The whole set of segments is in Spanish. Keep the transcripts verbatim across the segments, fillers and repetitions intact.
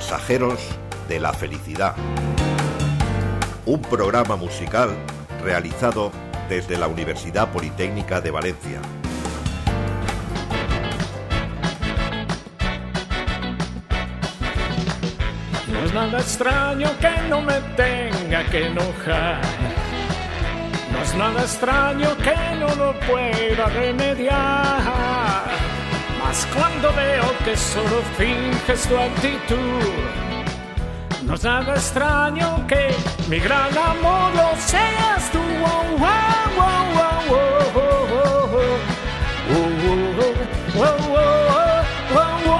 Pasajeros de la Felicidad. Un programa musical realizado desde la Universidad Politécnica de Valencia. No es nada extraño que no me tenga que enojar. No es nada extraño que no lo pueda remediar. Mas cuando veo que solo finges tu actitud, no es nada extraño que mi gran amor lo seas tú. Oh, oh, oh, oh, oh, oh, oh, oh, oh, oh, oh, oh.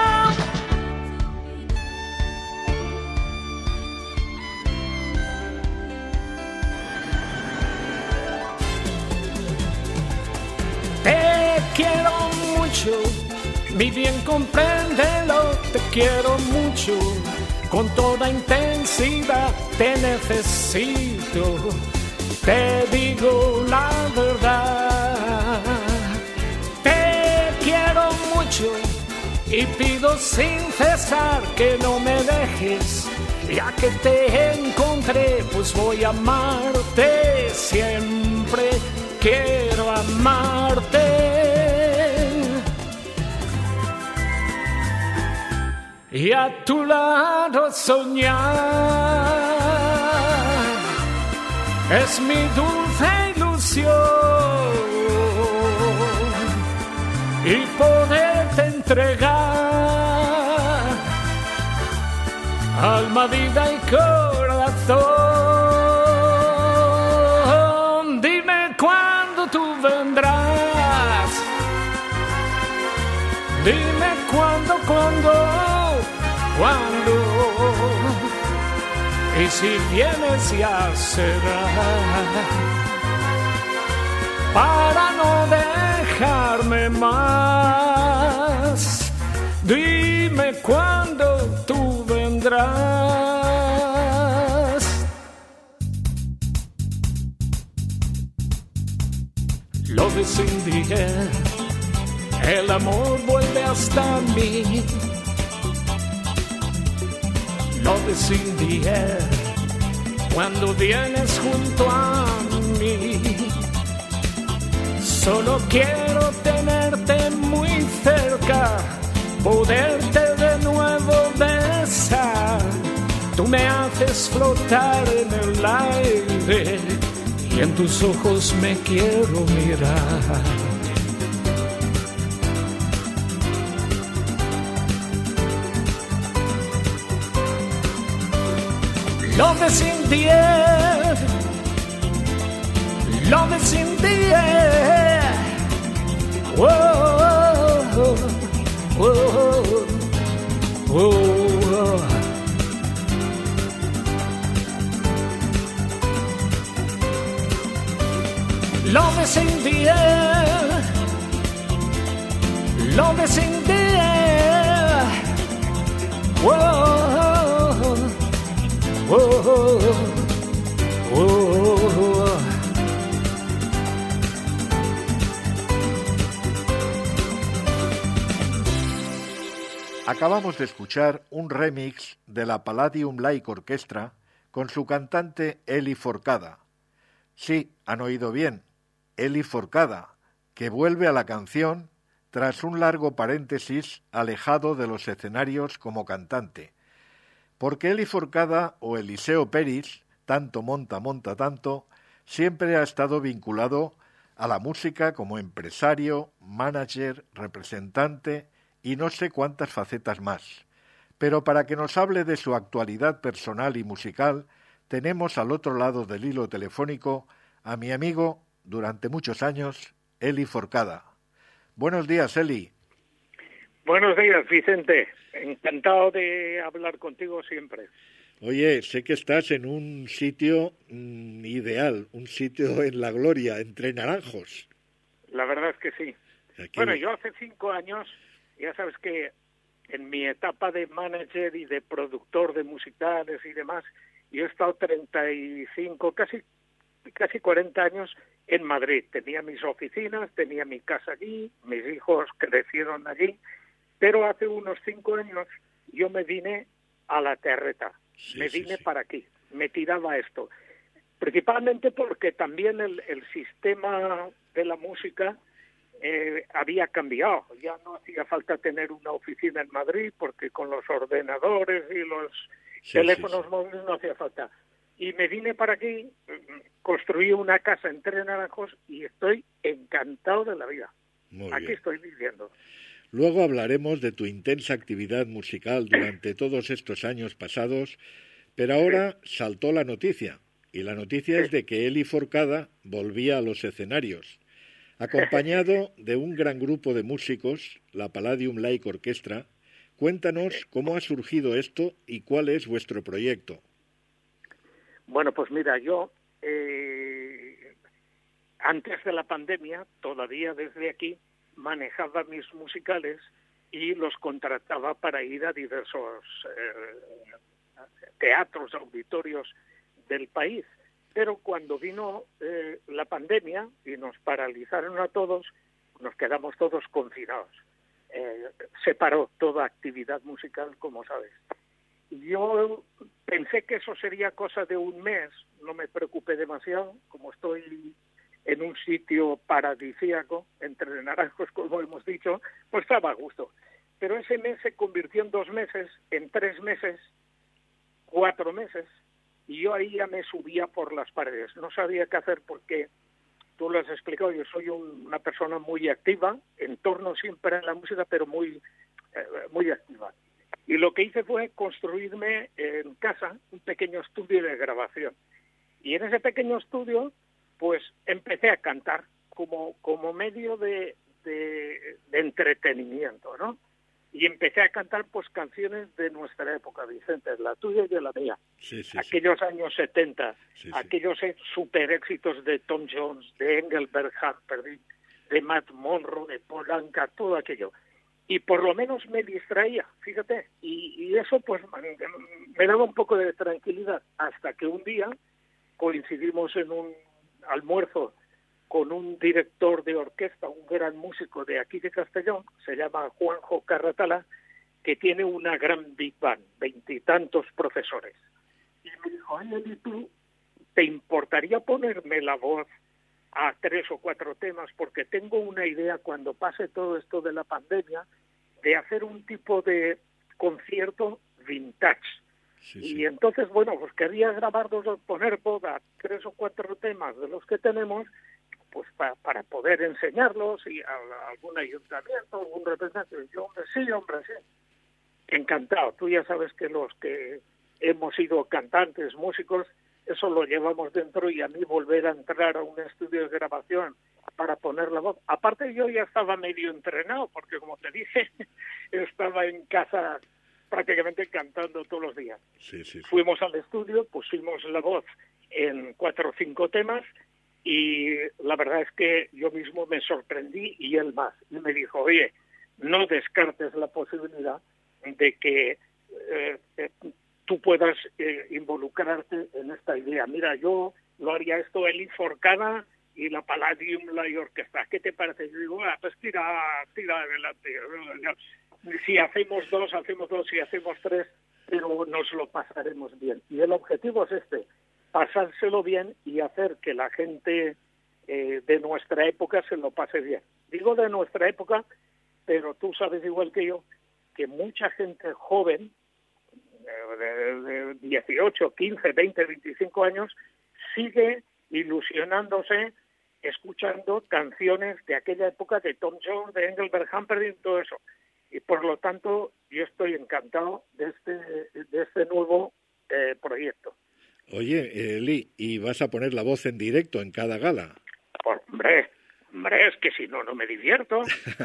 Te quiero mucho, mi bien compréndelo, te quiero mucho. Con toda intensidad te necesito, te digo la verdad. Te quiero mucho y pido sin cesar que no me dejes. Ya que te encontré, pues voy a amarte siempre. Quiero amarte. Y a tu lado soñar es mi dulce ilusión, y poderte entregar alma, vida y corazón. Dime cuándo tú vendrás, dime cuándo, cuándo, cuándo, y si vienes ya será para no dejarme más. Dime cuándo tú vendrás. Love is in the air, el amor vuelve hasta mí. Love is in the air, cuando vienes junto a mí. Solo quiero tenerte muy cerca, poderte de nuevo besar. Tú me haces flotar en el aire y en tus ojos me quiero mirar. Love is in the air, love is in the air. Whoa, whoa, whoa. Love is in the air, love is in the air. Whoa. Oh, oh, oh, oh. Acabamos de escuchar un remix de la Palladium Lake Orchestra con su cantante Eli Forcada. Sí, han oído bien, Eli Forcada, que vuelve a la canción tras un largo paréntesis alejado de los escenarios como cantante. Porque Eli Forcada o Eliseo Peris, tanto monta, monta tanto, siempre ha estado vinculado a la música como empresario, manager, representante y no sé cuántas facetas más. Pero para que nos hable de su actualidad personal y musical, tenemos al otro lado del hilo telefónico a mi amigo, durante muchos años, Eli Forcada. Buenos días, Eli. Buenos días, Vicente. Encantado de hablar contigo siempre. Oye, sé que estás en un sitio mmm, ideal, un sitio en la gloria, entre naranjos. La verdad es que sí. Aquí... Bueno, yo hace cinco años, ya sabes que en mi etapa de manager y de productor de musicales y demás, yo he estado treinta y cinco, casi, casi cuarenta años en Madrid. Tenía mis oficinas, tenía mi casa allí, mis hijos crecieron allí. Pero hace unos cinco años yo me vine a la terreta. Sí, me sí, vine sí. para aquí, me tiraba a esto. Principalmente porque también el, el sistema de la música eh, había cambiado. Ya no hacía falta tener una oficina en Madrid porque con los ordenadores y los Sí, teléfonos sí, sí. móviles no hacía falta. Y me vine para aquí, construí una casa en Tres Naranjos y estoy encantado de la vida. Muy Aquí bien. estoy viviendo. Luego hablaremos de tu intensa actividad musical durante todos estos años pasados, pero ahora saltó la noticia, y la noticia es de que Eli Forcada volvía a los escenarios, acompañado de un gran grupo de músicos, la Palladium Lake Orchestra. Cuéntanos cómo ha surgido esto y cuál es vuestro proyecto. Bueno, pues mira, yo eh, antes de la pandemia, todavía desde aquí, manejaba mis musicales y los contrataba para ir a diversos eh, teatros, auditorios del país. Pero cuando vino eh, la pandemia y nos paralizaron a todos, nos quedamos todos confinados. Eh, se paró toda actividad musical, como sabes. Yo pensé que eso sería cosa de un mes, no me preocupé demasiado, como estoy en un sitio paradisíaco, entre naranjos, como hemos dicho, pues estaba a gusto. Pero ese mes se convirtió en dos meses, en tres meses, cuatro meses, y yo ahí ya me subía por las paredes. No sabía qué hacer porque, tú lo has explicado, yo soy un, una persona muy activa, en torno siempre a la música, pero muy, eh, muy activa. Y lo que hice fue construirme en casa un pequeño estudio de grabación. Y en ese pequeño estudio, pues empecé a cantar como, como medio de, de, de entretenimiento, ¿no? Y empecé a cantar pues canciones de nuestra época, Vicente, la tuya y de la mía. Sí, sí, aquellos sí. años setenta, Sí, sí. aquellos super éxitos de Tom Jones, de Engelbert Humperdinck, de Matt Monro, de Paul Anka, todo aquello. Y por lo menos me distraía, fíjate, y, y eso pues me daba un poco de tranquilidad, hasta que un día coincidimos en un almuerzo con un director de orquesta, un gran músico de aquí de Castellón, se llama Juanjo Carratala, que tiene una gran big band, veintitantos profesores. Y me dijo, oye, ¿tú te importaría ponerme la voz a tres o cuatro temas? Porque tengo una idea, cuando pase todo esto de la pandemia, de hacer un tipo de concierto vintage. Sí, y sí. entonces, bueno, pues quería grabar dos, poner voz a tres o cuatro temas de los que tenemos, pues pa, para poder enseñarlos y a, a algún ayuntamiento, algún representante. Yo, hombre, sí, hombre, sí. Encantado. Tú ya sabes que los que hemos sido cantantes, músicos, eso lo llevamos dentro, y a mí volver a entrar a un estudio de grabación para poner la voz. Aparte, yo ya estaba medio entrenado, porque como te dije, estaba en casa prácticamente cantando todos los días. Sí, sí, sí. Fuimos al estudio, pusimos la voz en cuatro o cinco temas, y la verdad es que yo mismo me sorprendí, y él más. Y me dijo, oye, no descartes la posibilidad de que eh, eh, tú puedas eh, involucrarte en esta idea. Mira, yo lo haría esto, Eli Forcada y la Palladium Lake Orchestra. ¿Qué te parece? Yo digo, ah, pues tira, tira adelante. Si hacemos dos, hacemos dos, si hacemos tres, pero nos lo pasaremos bien. Y el objetivo es este, pasárselo bien y hacer que la gente eh, de nuestra época se lo pase bien. Digo de nuestra época, pero tú sabes igual que yo que mucha gente joven, de, de dieciocho, quince, veinte, veinticinco años, sigue ilusionándose escuchando canciones de aquella época, de Tom Jones, de Engelbert Humperdinck, todo eso. Y por lo tanto, yo estoy encantado de este, de este nuevo eh, proyecto. Oye, Eli, ¿y vas a poner la voz en directo en cada gala? Pues, hombre, hombre, es que si no, no me divierto.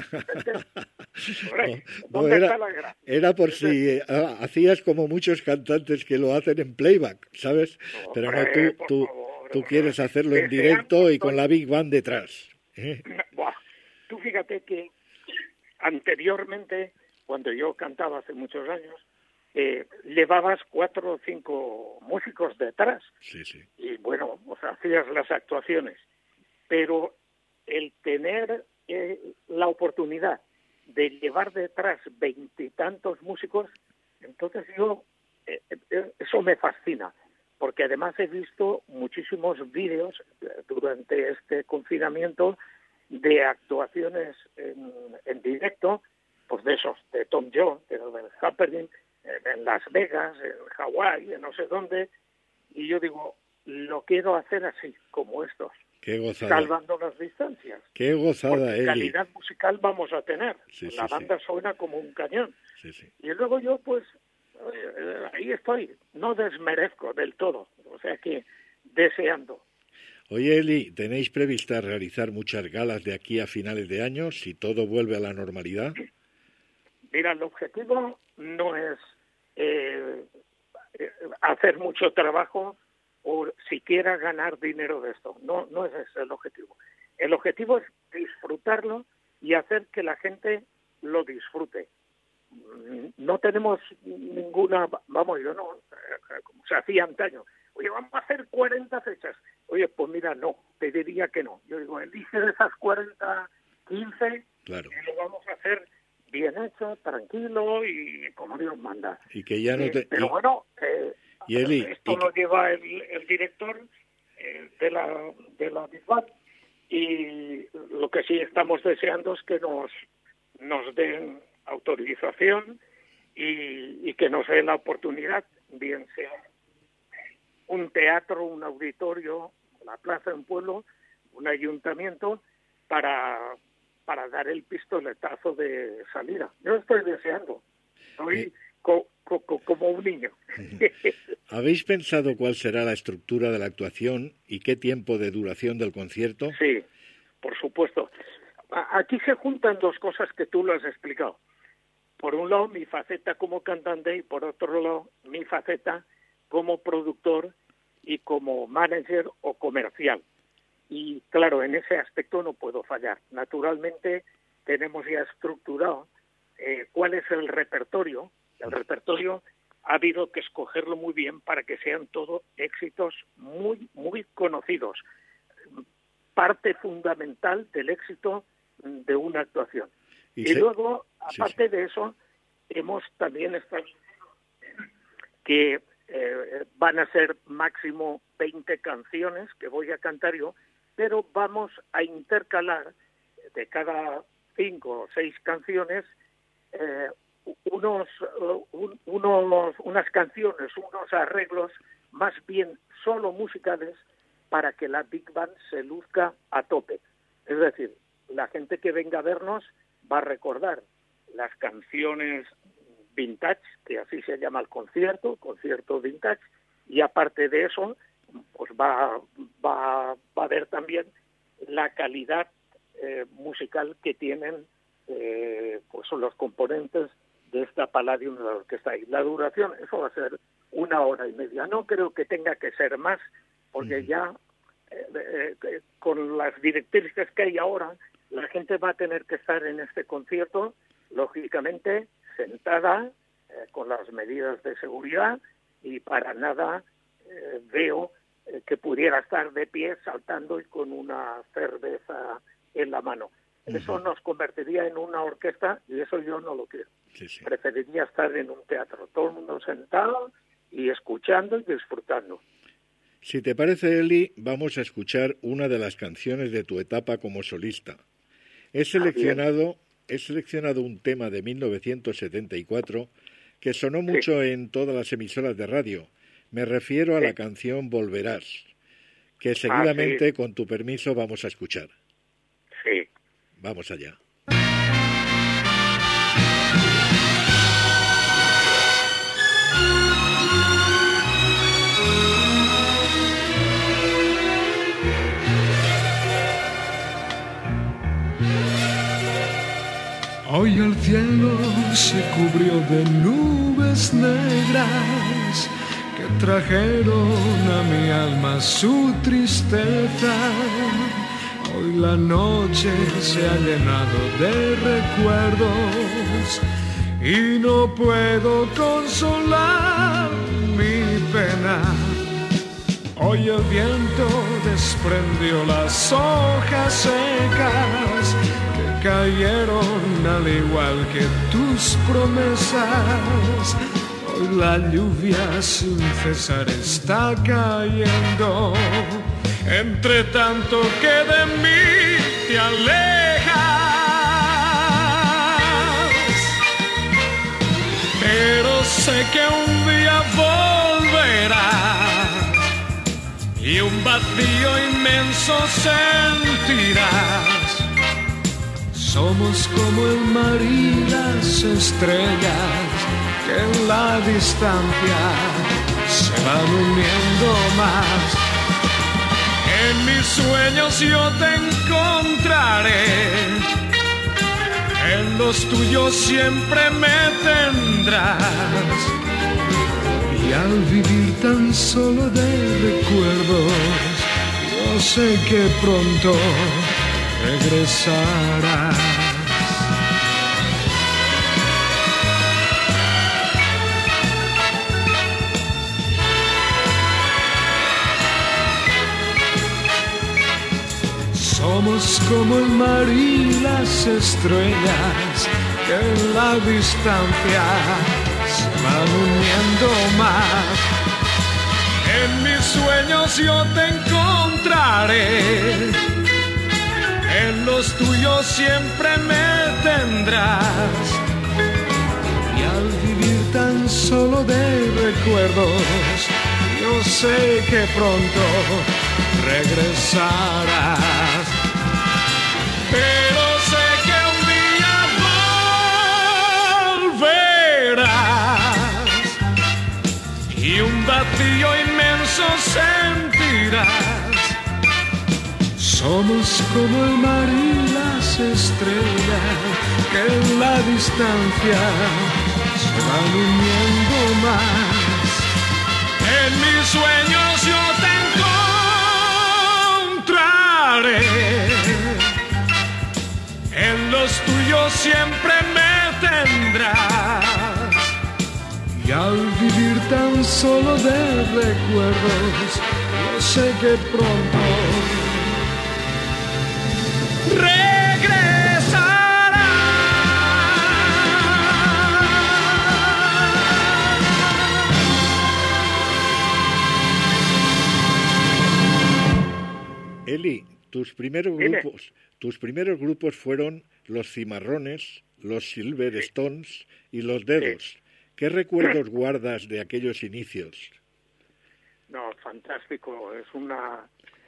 Hombre, no, ¿dónde no, era, está la gracia? era por si eh, hacías como muchos cantantes que lo hacen en playback, ¿sabes? No, Pero no, hombre, tú, tú, favor, tú quieres hacerlo en deseando directo y estoy... con la Big Band detrás. ¿eh? Buah, tú fíjate que anteriormente, cuando yo cantaba hace muchos años, eh, llevabas cuatro o cinco músicos detrás. Sí, sí. Y bueno, o sea, hacías las actuaciones. Pero el tener eh, la oportunidad de llevar detrás veintitantos músicos, entonces yo eh, eh, eso me fascina, porque además he visto muchísimos vídeos durante este confinamiento de actuaciones en, en directo, pues de esos, de Tom Jones, de del Happening, en Las Vegas, en Hawái, en no sé dónde, y yo digo, lo quiero hacer así, como estos. Qué gozada. Salvando las distancias. Qué gozada, Porque Eli. calidad musical vamos a tener. Sí, la sí, banda sí. suena como un cañón. Sí, sí. Y luego yo, pues, eh, ahí estoy. No desmerezco del todo. O sea que deseando. Oye, Eli, ¿tenéis prevista realizar muchas galas de aquí a finales de año, si todo vuelve a la normalidad? Mira, el objetivo no es eh, hacer mucho trabajo o siquiera ganar dinero de esto. No, no es ese el objetivo. El objetivo es disfrutarlo y hacer que la gente lo disfrute. No tenemos ninguna, vamos, yo no, como se hacía antaño. Oye, vamos a hacer cuarenta fechas. Oye, pues mira, no, te diría que no. Yo digo, elige de esas cuarenta, quince, claro, y lo vamos a hacer bien hecho, tranquilo y como Dios manda. Y que ya no te... Eh, pero y... bueno, eh, y Eli, esto y... lo lleva el, el director eh, de la de la Big Band, y lo que sí estamos deseando es que nos nos den autorización y, y que nos den la oportunidad, bien sea un teatro, un auditorio, la plaza de un pueblo, un ayuntamiento, para para dar el pistoletazo de salida. Yo estoy deseando. Estoy eh... co, co, co, como un niño. ¿Habéis pensado cuál será la estructura de la actuación y qué tiempo de duración del concierto? Sí, por supuesto. Aquí se juntan dos cosas que tú lo has explicado. Por un lado, mi faceta como cantante, y por otro lado, mi faceta como productor y como manager o comercial. Y claro, en ese aspecto no puedo fallar. Naturalmente, tenemos ya estructurado eh, cuál es el repertorio. El repertorio ha habido que escogerlo muy bien para que sean todos éxitos muy, muy conocidos. Parte fundamental del éxito de una actuación. Y, y se... luego, aparte sí, sí. de eso, hemos también estado que eh, van a ser máximo veinte canciones que voy a cantar yo, pero vamos a intercalar de cada cinco o seis canciones eh, unos, un, unos unas canciones, unos arreglos más bien solo musicales para que la Big Band se luzca a tope. Es decir, la gente que venga a vernos va a recordar las canciones vintage, que así se llama el concierto, concierto vintage, y aparte de eso, pues va, va, va a ver también la calidad eh, musical que tienen eh, pues son los componentes de esta Palladium de la orquesta. Y la duración, eso va a ser una hora y media. No creo que tenga que ser más, porque uh-huh. ya eh, eh, con las directrices que hay ahora, la gente va a tener que estar en este concierto, lógicamente, sentada, eh, con las medidas de seguridad, y para nada eh, veo eh, que pudiera estar de pie saltando y con una cerveza en la mano. Uh-huh. Eso nos convertiría en una orquesta y eso yo no lo quiero. Sí, sí. Preferiría estar en un teatro, todo el mundo sentado y escuchando y disfrutando. Si te parece, Eli, vamos a escuchar una de las canciones de tu etapa como solista. He seleccionado, he seleccionado un tema de mil novecientos setenta y cuatro que sonó mucho sí. en todas las emisoras de radio. Me refiero a sí. la canción Volverás, que seguidamente, ah, sí. con tu permiso, vamos a escuchar. Sí. Vamos allá. Hoy el cielo se cubrió de nubes negras que trajeron a mi alma su tristeza. Hoy la noche se ha llenado de recuerdos y no puedo consolar mi pena. Hoy el viento desprendió las hojas secas que cayeron al igual que tus promesas. la lluvia sin cesar está cayendo, entre tanto que de mí te alejas, pero sé que un día volverás y un vacío inmenso sentirás. Somos como el mar y las estrellas que en la distancia se van uniendo más. En mis sueños yo te encontraré, en los tuyos siempre me tendrás. Y al vivir tan solo de recuerdos, yo sé que pronto regresarás. Somos como el mar y las estrellas que en la distancia se van uniendo más. En mis sueños yo te encontraré, en los tuyos siempre me tendrás. Y al vivir tan solo de recuerdos, yo sé que pronto regresarás. Pero sé que un día volverás y un vacío inmenso sentirás. Somos como el mar y las estrellas que en la distancia se van uniendo más. En mis sueños yo te encontraré, en los tuyos siempre me tendrás. Y al vivir tan solo de recuerdos, yo sé que pronto regresarás. Eli, tus primeros Dime. grupos, tus primeros grupos fueron los Cimarrones, los Silver Stones y los Dedos. ¿Qué recuerdos guardas de aquellos inicios? No, fantástico. Es una...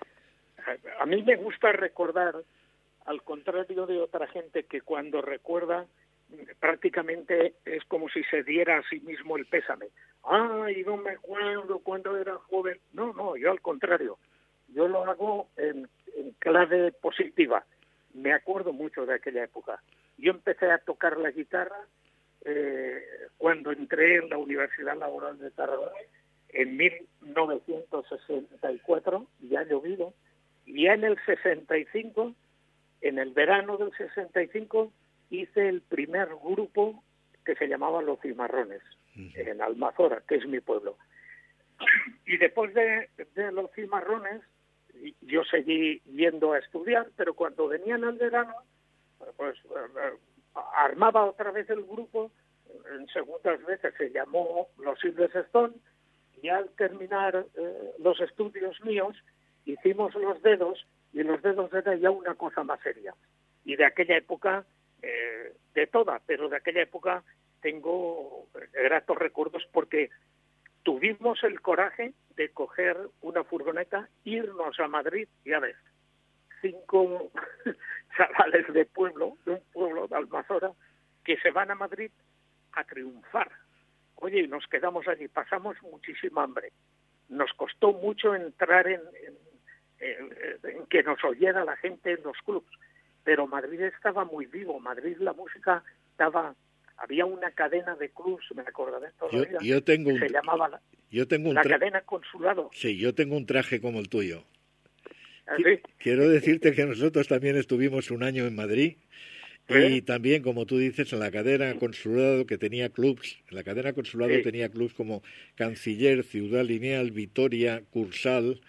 A mí me gusta recordar, al contrario de otra gente que cuando recuerda prácticamente es como si se diera a sí mismo el pésame. Ay, no me acuerdo cuando era joven. No, no, yo al contrario. Yo lo hago en, en clave positiva. Me acuerdo mucho de aquella época. Yo empecé a tocar la guitarra eh, cuando entré en la Universidad Laboral de Tarragona en mil novecientos sesenta y cuatro, ya ha llovido, y ya en el sesenta y cinco, en el verano del sesenta y cinco, hice el primer grupo que se llamaba Los Cimarrones, uh-huh. en Almazora, que es mi pueblo. Y después de, de Los Cimarrones, yo seguí yendo a estudiar, pero cuando venían al verano, pues armaba otra vez el grupo. En segundas veces se llamó Los Silver Stones, y al terminar eh, los estudios míos hicimos Los Dedos, y Los Dedos era ya una cosa más seria. Y de aquella época, eh, de toda, pero de aquella época tengo gratos recuerdos porque tuvimos el coraje de coger una furgoneta, irnos a Madrid, ya ves, cinco chavales de pueblo, de un pueblo de Almazora, que se van a Madrid a triunfar. Oye, y nos quedamos allí, pasamos muchísima hambre. Nos costó mucho entrar en, en, en, en que nos oyera la gente en los clubs, pero Madrid estaba muy vivo. Madrid, la música estaba... Había una cadena de clubs, me acordaré todavía, yo, yo tengo un, que se llamaba la, yo tengo un la tra- cadena Consulado. Sí, yo tengo un traje como el tuyo. ¿Así? Quiero decirte que nosotros también estuvimos un año en Madrid. ¿Sí? Y también, como tú dices, en la cadena Consulado, que tenía clubs, en la cadena Consulado sí. tenía clubs como Canciller, Ciudad Lineal, Vitoria, Cursal,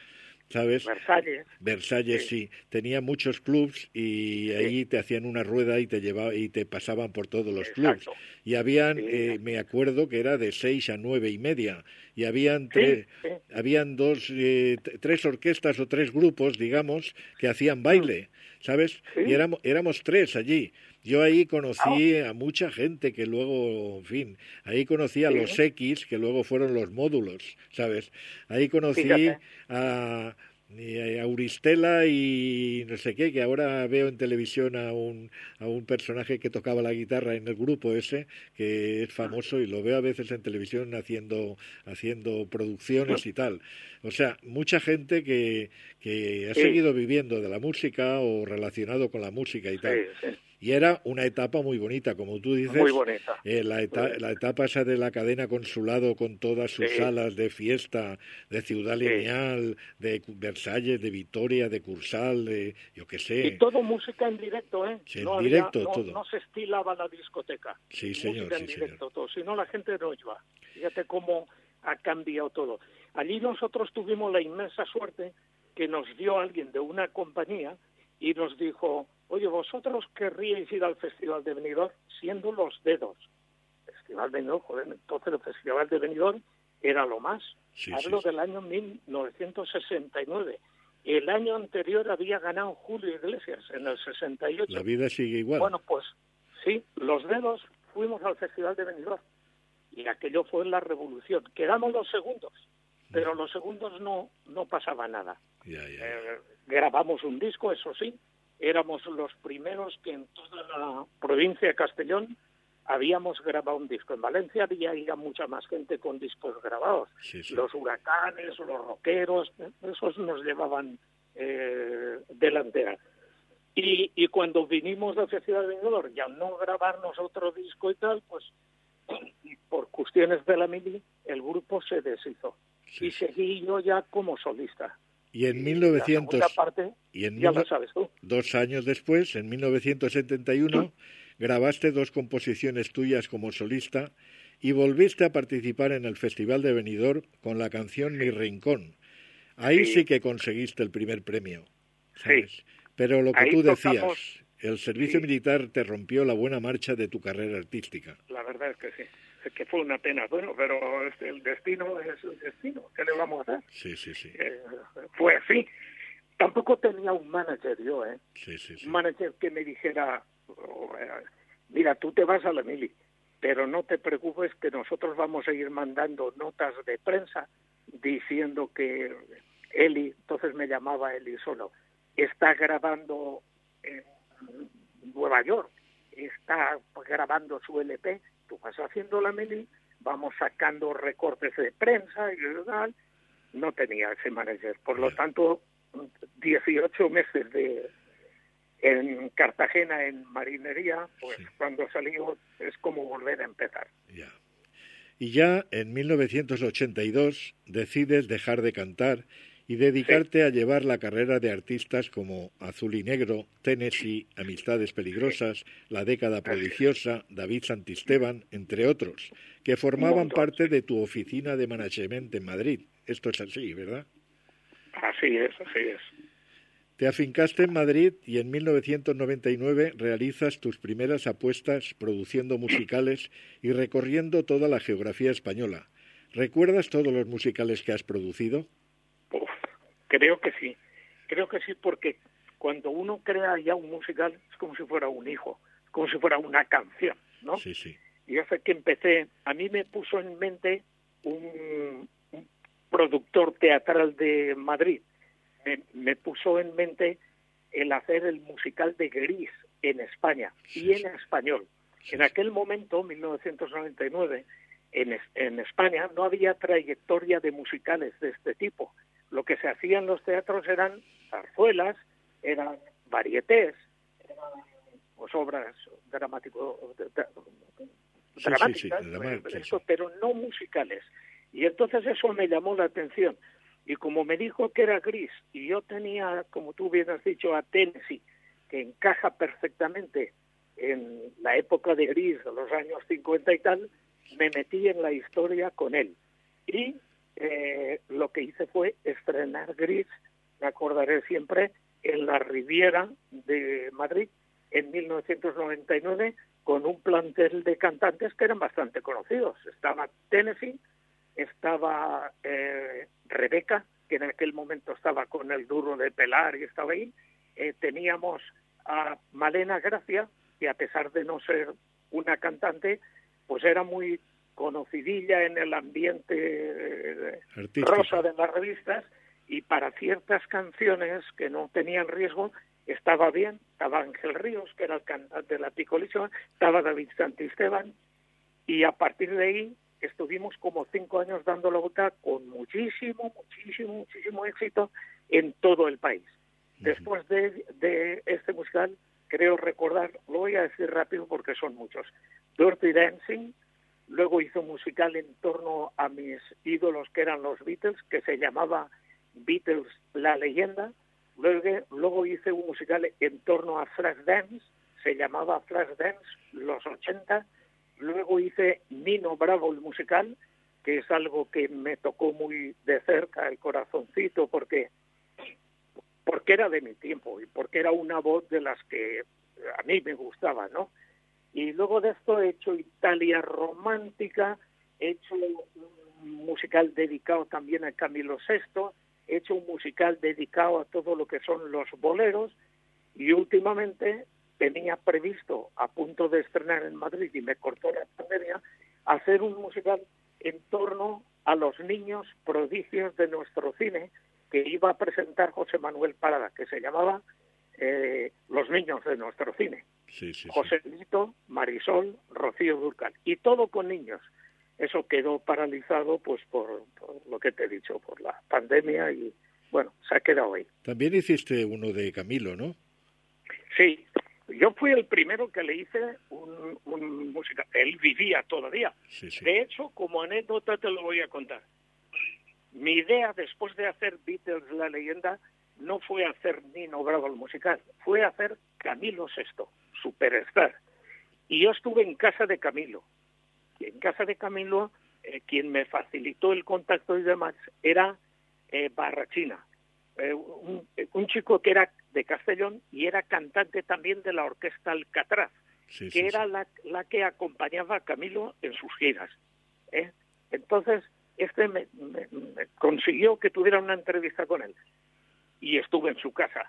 ¿sabes? Versalles. Versalles, sí. sí. Tenía muchos clubs y sí. ahí te hacían una rueda y te llevaba y te pasaban por todos los clubs. Y habían, sí. eh, me acuerdo que era de seis a nueve y media. Y habían tres, sí, sí. habían dos, eh, tres orquestas o tres grupos, digamos, que hacían baile, ¿sabes? Sí. Y éramos, éramos tres allí. Yo ahí conocí oh. a mucha gente que luego, en fin, ahí conocí a sí. los X, que luego fueron los módulos, ¿sabes? Ahí conocí Fíjate. a... a Auristela y no sé qué, que ahora veo en televisión a un a un personaje que tocaba la guitarra en el grupo ese, que es famoso y lo veo a veces en televisión haciendo haciendo producciones y tal. O sea, mucha gente que, que ha sí. seguido viviendo de la música o relacionado con la música y tal. Sí, sí. Y era una etapa muy bonita, como tú dices. Muy bonita. Eh, la, eta la etapa esa de la cadena Consulado con todas sus sí. salas de fiesta, de Ciudad Lineal, sí. de Versalles, de Vitoria, de Cursal, de yo qué sé. Y todo música en directo, ¿eh? Sí, en no directo había, no, todo. No se estilaba la discoteca. Sí, señor. Música sí, en directo, señor. todo. Si no, la gente no iba. Fíjate cómo ha cambiado todo. Allí nosotros tuvimos la inmensa suerte que nos dio alguien de una compañía y nos dijo, oye, ¿vosotros querríais ir al Festival de Benidorm? Siendo los dedos. Festival de Benidorm, joder, entonces el Festival de Benidorm era lo más. Sí, Hablo sí, del año mil novecientos sesenta y nueve. El año anterior había ganado Julio Iglesias, en el sesenta y ocho. La vida sigue igual. Bueno, pues sí, los dedos fuimos al Festival de Benidorm. Y aquello fue la revolución. Quedamos los segundos, pero los segundos no, no pasaba nada. Ya, ya, ya. Eh, grabamos un disco, eso sí. Éramos los primeros que en toda la provincia de Castellón habíamos grabado un disco. En Valencia había ya mucha más gente con discos grabados. Sí, sí. Los Huracanes, los Rockeros, esos nos llevaban eh, delantera. Y, y cuando vinimos del Festival de Benidorm, ya no grabarnos otro disco y tal, pues por cuestiones de la mili, el grupo se deshizo. Sí, y sí. seguí yo ya como solista. Y en mil novecientos... La parte, y en ya mil, lo sabes tú. Dos años después, en mil novecientos setenta y uno, grabaste dos composiciones tuyas como solista y volviste a participar en el Festival de Benidorm con la canción Mi Rincón. Ahí sí, sí que conseguiste el primer premio, ¿sabes? Sí. Pero lo que Ahí tú decías, tocamos... el servicio sí. militar te rompió la buena marcha de tu carrera artística. La verdad es que sí. Es que fue una pena. Bueno, pero este, el destino es el destino. ¿Qué le vamos a hacer? Sí, sí, sí. Eh, fue así. Tampoco tenía un manager yo, ¿eh? Sí, sí, sí. Un manager que me dijera, oh, eh, mira, tú te vas a la mili, pero no te preocupes que nosotros vamos a ir mandando notas de prensa diciendo que Eli, entonces me llamaba Eli solo, está grabando en Nueva York, está grabando su L P, tú vas haciendo la mili, vamos sacando recortes de prensa y tal. No tenía ese manager, por lo tanto, dieciocho meses de en Cartagena en marinería, pues sí. Cuando salió es como volver a empezar. Ya. Y ya en mil novecientos ochenta y dos decides dejar de cantar y dedicarte sí. a llevar la carrera de artistas como Azul y Negro, Tennessee, Amistades Peligrosas, La Década Prodigiosa, David Santisteban, entre otros, que formaban parte de tu oficina de management en Madrid. Esto es así, ¿verdad? Así es, así es. Te afincaste en Madrid y en mil novecientos noventa y nueve realizas tus primeras apuestas produciendo musicales y recorriendo toda la geografía española. ¿Recuerdas todos los musicales que has producido? Uf, creo que sí. Creo que sí, porque cuando uno crea ya un musical es como si fuera un hijo, como si fuera una canción, ¿no? Sí, sí. Y yo sé que empecé, a mí me puso en mente un, un productor teatral de Madrid, me, me puso en mente el hacer el musical de Gris en España sí, y en sí. español. Sí, en aquel momento, mil novecientos noventa y nueve, en, en España no había trayectoria de musicales de este tipo. Lo que se hacía en los teatros eran zarzuelas, eran varietés, eran pues, obras dramático, de, de, sí, dramáticas, sí, sí, drama, pero, sí, sí. pero no musicales. Y entonces eso me llamó la atención. Y como me dijo que era Gris, y yo tenía, como tú bien has dicho, a Tennessee, que encaja perfectamente en la época de Gris, de los años cincuenta y tal, me metí en la historia con él. Y eh, lo que hice fue estrenar Gris me acordaré siempre, en la Riviera de Madrid en mil novecientos noventa y nueve, con un plantel de cantantes que eran bastante conocidos. Estaba Tennessee, estaba eh, Rebeca, que en aquel momento estaba con el duro de pelar y estaba ahí. Eh, teníamos a Malena Gracia, que a pesar de no ser una cantante, pues era muy conocidilla en el ambiente artístico, rosa de las revistas, y para ciertas canciones que no tenían riesgo estaba bien. Estaba Ángel Ríos, que era el cantante de la Picolísima, estaba David Santisteban, y a partir de ahí estuvimos como cinco años dando la vuelta con muchísimo, muchísimo, muchísimo éxito en todo el país. Después de, de este musical, creo recordar, lo voy a decir rápido porque son muchos, Dirty Dancing. Luego hizo un musical en torno a mis ídolos, que eran los Beatles, que se llamaba Beatles La Leyenda. Luego, luego hice un musical en torno a Flashdance, se llamaba Flashdance Los ochenta. Luego hice Nino Bravo el musical, que es algo que me tocó muy de cerca el corazoncito, porque, porque era de mi tiempo y porque era una voz de las que a mí me gustaba, ¿no? Y luego de esto he hecho Italia Romántica, he hecho un musical dedicado también a Camilo sexto, he hecho un musical dedicado a todo lo que son los boleros, y últimamente tenía previsto, a punto de estrenar en Madrid y me cortó la pandemia, hacer un musical en torno a los niños prodigios de nuestro cine, que iba a presentar José Manuel Parada, que se llamaba eh, Los niños de nuestro cine. Sí, sí, sí. José Lito, Marisol, Rocío Dúrcal, y todo con niños. Eso quedó paralizado pues por, por lo que te he dicho, por la pandemia, y bueno, se ha quedado ahí. También hiciste uno de Camilo, ¿no? Sí, yo fui el primero que le hice un, un musical. Él vivía todavía. Sí, sí. De hecho, como anécdota te lo voy a contar. Mi idea después de hacer Beatles La Leyenda no fue hacer Nino Bravo el musical, fue hacer Camilo sexto, Superstar. Y yo estuve en casa de Camilo. Y en casa de Camilo, eh, quien me facilitó el contacto y demás era eh, Barrachina, eh, un, un chico que era de Castellón y era cantante también de la orquesta Alcatraz, Sí, que sí, era sí. la, la que acompañaba a Camilo en sus giras. ¿eh? Entonces, este me, me, me consiguió que tuviera una entrevista con él. Y estuve en su casa.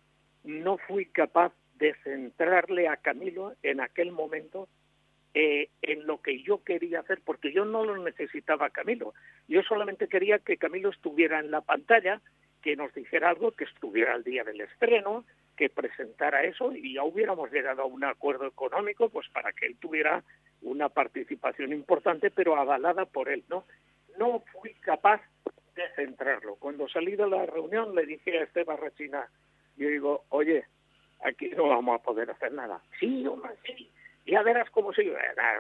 No fui capaz de centrarle a Camilo en aquel momento eh, en lo que yo quería hacer, porque yo no lo necesitaba a Camilo. Yo solamente quería que Camilo estuviera en la pantalla, que nos dijera algo, que estuviera al día del estreno, que presentara eso, y ya hubiéramos llegado a un acuerdo económico pues para que él tuviera una participación importante, pero avalada por él, ¿no? No fui capaz de centrarlo. Cuando salí de la reunión le dije a este Barrachina, yo digo, oye, aquí no vamos a poder hacer nada. Sí, hombre, sí, ya verás cómo sigue.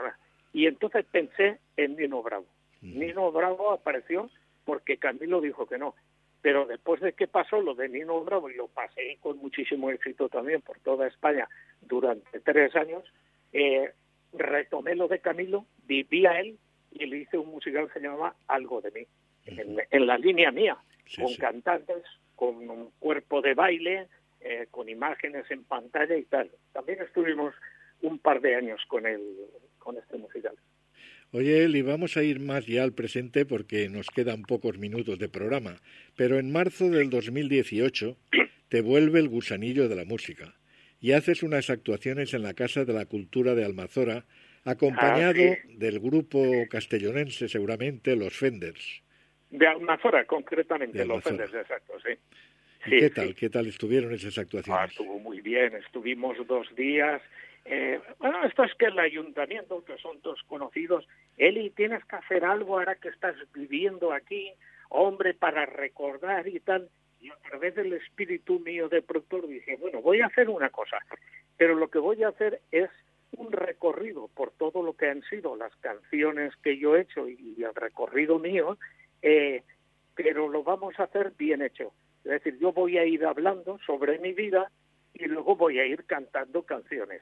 Y entonces pensé en Nino Bravo. Uh-huh. Nino Bravo apareció porque Camilo dijo que no. Pero después de que pasó lo de Nino Bravo, y lo pasé con muchísimo éxito también por toda España durante tres años, eh, retomé lo de Camilo, viví a él y le hice un musical que se llamaba Algo de mí, uh-huh. en, en la línea mía, sí, con sí. cantantes, con un cuerpo de baile, eh, con imágenes en pantalla y tal. También estuvimos un par de años con el, con este musical. Oye, Eli, vamos a ir más ya al presente porque nos quedan pocos minutos de programa, pero en marzo del dos mil dieciocho te vuelve el gusanillo de la música y haces unas actuaciones en la Casa de la Cultura de Almazora, acompañado ah, sí. del grupo castellonense, seguramente, Los Fenders. De Almazora, concretamente, de Almazora. Los Fenders, exacto, sí. ¿Y sí, qué tal? Sí. ¿Qué tal estuvieron esas actuaciones? Ah, estuvo muy bien, estuvimos dos días. Eh, bueno, esto es que el ayuntamiento, que son todos conocidos, Eli, tienes que hacer algo ahora que estás viviendo aquí, hombre, para recordar y tal. Y a través del espíritu mío de productor dije, bueno, voy a hacer una cosa, pero lo que voy a hacer es un recorrido por todo lo que han sido las canciones que yo he hecho y, y el recorrido mío, eh, pero lo vamos a hacer bien hecho. Es decir, yo voy a ir hablando sobre mi vida y luego voy a ir cantando canciones.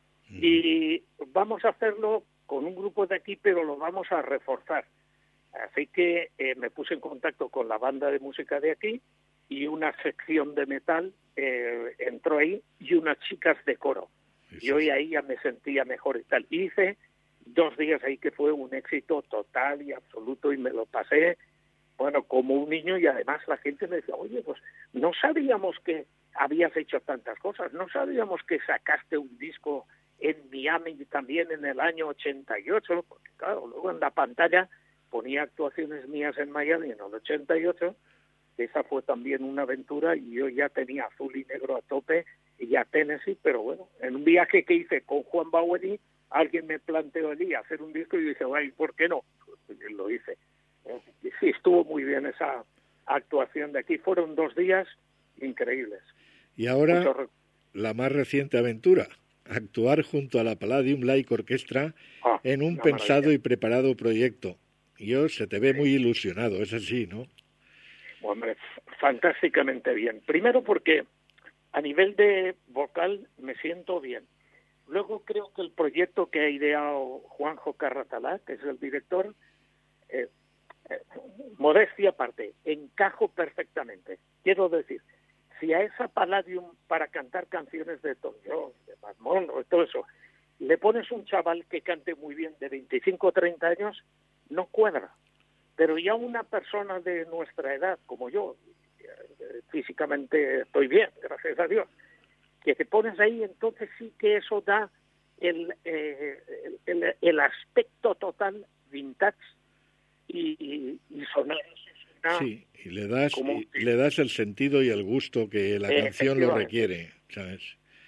Y vamos a hacerlo con un grupo de aquí, pero lo vamos a reforzar. Así que eh, me puse en contacto con la banda de música de aquí y una sección de metal eh, entró ahí y unas chicas de coro. Y hoy ahí ya me sentía mejor y tal. Hice dos días ahí que fue un éxito total y absoluto y me lo pasé, bueno, como un niño, y además la gente me decía, oye, pues no sabíamos que habías hecho tantas cosas, no sabíamos que sacaste un disco en Miami también en el año ochenta y ocho, porque claro, luego en la pantalla ponía actuaciones mías en Miami en el ochenta y ocho, esa fue también una aventura y yo ya tenía Azul y Negro a tope y ya Tennessee, pero bueno, en un viaje que hice con Juan Bowery, alguien me planteó allí hacer un disco y dije, ay, ¿por qué no? Pues lo hice. Sí, estuvo muy bien esa actuación de aquí, fueron dos días increíbles. Y ahora Mucho... la más reciente aventura, actuar junto a la Palladium Lake Orchestra ah, en un pensado maravilla. y preparado proyecto. Yo se te ve sí. muy ilusionado, es así, ¿no? Hombre, fantásticamente bien. Primero porque a nivel de vocal me siento bien. Luego creo que el proyecto que ha ideado Juanjo Carratalá, que es el director, eh, eh, modestia aparte, encajo perfectamente. Quiero decir, si a esa Palladium para cantar canciones de Tom Jones, de Matt Monro, todo eso, le pones un chaval que cante muy bien de veinticinco o treinta años, no cuadra. Pero ya una persona de nuestra edad, como yo, físicamente estoy bien, gracias a Dios, que te pones ahí, entonces sí que eso da el, eh, el, el aspecto total vintage y, y, y sonar. Sí, y le das como, y le das el sentido y el gusto que la canción lo requiere, ¿sabes?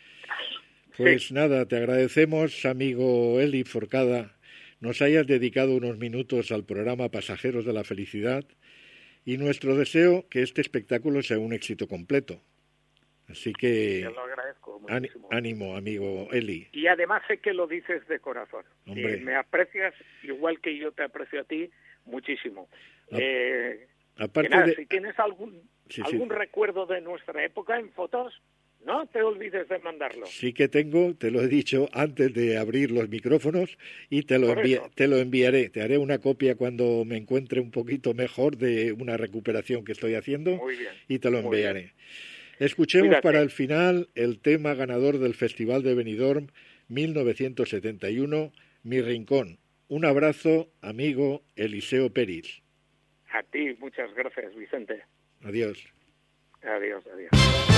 Pues sí. Nada, te agradecemos, amigo Eli Forcada, nos hayas dedicado unos minutos al programa Pasajeros de la Felicidad y nuestro deseo que este espectáculo sea un éxito completo. Así que te lo agradezco muchísimo. Ánimo, amigo Eli. Y además sé que lo dices de corazón. Hombre. Eh, me aprecias igual que yo te aprecio a ti muchísimo. A, eh, aparte nada, de... si tienes algún sí, algún sí. recuerdo de nuestra época en fotos, no te olvides de mandarlo. Sí que tengo, te lo he dicho antes de abrir los micrófonos y te lo, envi- te lo enviaré. Te haré una copia cuando me encuentre un poquito mejor de una recuperación que estoy haciendo. Muy bien. Y te lo Muy enviaré. Bien. Escuchemos Cuídate. Para el final el tema ganador del Festival de Benidorm mil novecientos setenta y uno, Mi Rincón. Un abrazo, amigo Eliseo Peris. A ti, muchas gracias, Vicente. Adiós. Adiós, adiós.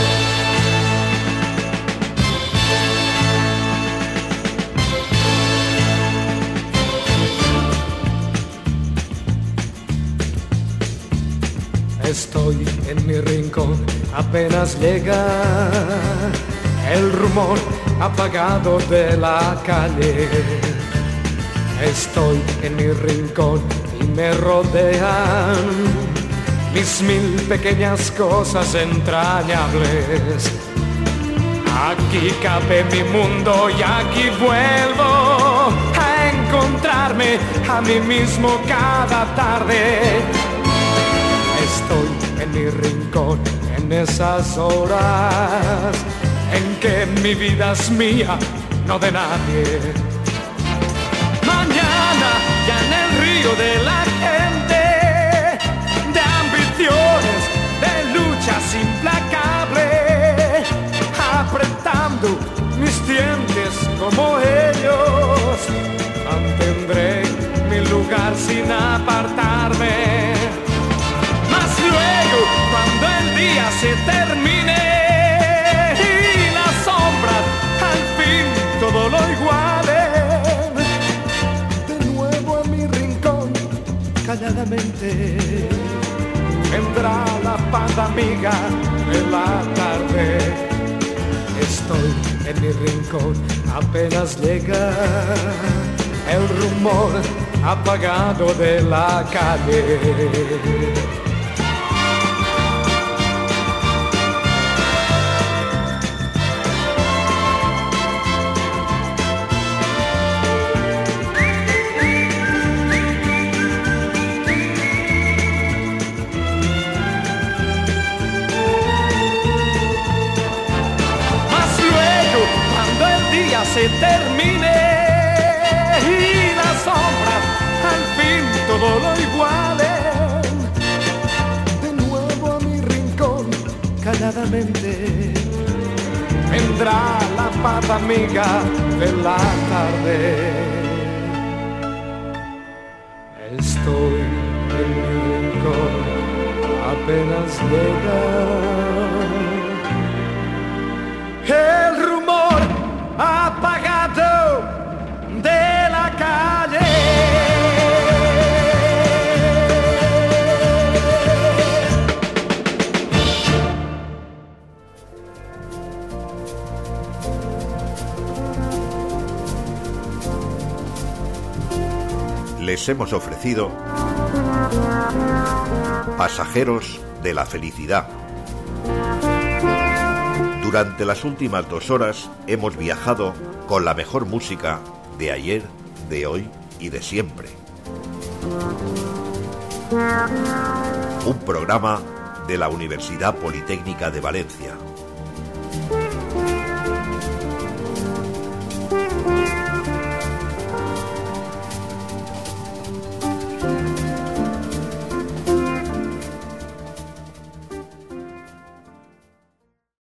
Estoy en mi rincón, apenas llega el rumor apagado de la calle. Estoy en mi rincón y me rodean mis mil pequeñas cosas entrañables. Aquí cabe mi mundo y aquí vuelvo a encontrarme a mí mismo cada tarde. Estoy en mi rincón en esas horas en que mi vida es mía, no de nadie. Mañana ya en el río de la gente, de ambiciones, de luchas implacables, apretando mis dientes como ellos, mantendré mi lugar sin apartarme. Luego, cuando el día se termine y las sombras al fin todo lo igualen, de nuevo a mi rincón, calladamente, vendrá la paz amiga de la tarde. Estoy en mi rincón, apenas llega el rumor apagado de la calle. Se termine y las sombras al fin todo lo igualen, de nuevo a mi rincón, lentamente vendrá la pata amiga de la tarde. Estoy en mi rincón, apenas llega el rumor apagado de la calle. Les hemos ofrecido Pasajeros de la Felicidad. Durante las últimas dos horas hemos viajado con la mejor música de ayer, de hoy y de siempre. Un programa de la Universidad Politécnica de Valencia.